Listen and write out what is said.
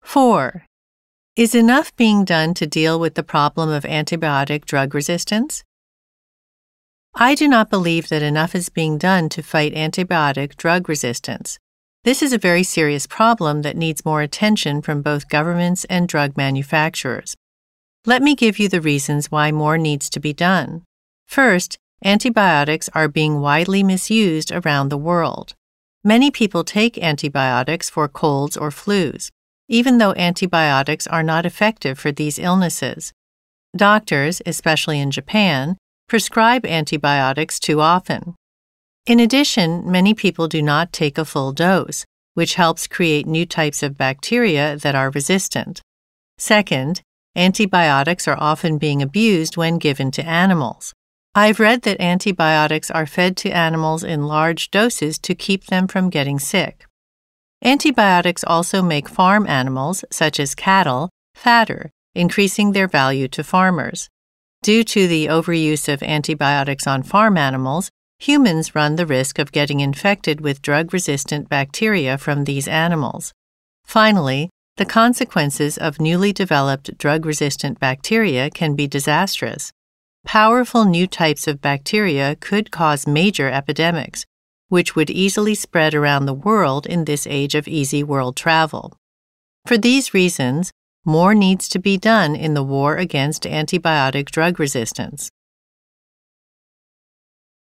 4. Is enough being done to deal with the problem of antibiotic drug resistance? I do not believe that enough is being done to fight antibiotic drug resistance. This is a very serious problem that needs more attention from both governments and drug manufacturers. Let me give you the reasons why more needs to be done. First, antibiotics are being widely misused around the world. Many people take antibiotics for colds or flus, even though antibiotics are not effective for these illnesses. Doctors, especially in Japan, prescribe antibiotics too often. In addition, many people do not take a full dose, which helps create new types of bacteria that are resistant. Second, antibiotics are often being abused when given to animals. I've read that antibiotics are fed to animals in large doses to keep them from getting sick. Antibiotics also make farm animals, such as cattle, fatter, increasing their value to farmers. Due to the overuse of antibiotics on farm animals, humans run the risk of getting infected with drug-resistant bacteria from these animals. Finally, the consequences of newly developed drug-resistant bacteria can be disastrous. Powerful new types of bacteria could cause major epidemics, which would easily spread around the world in this age of easy world travel. For these reasons, more needs to be done in the war against antibiotic drug resistance.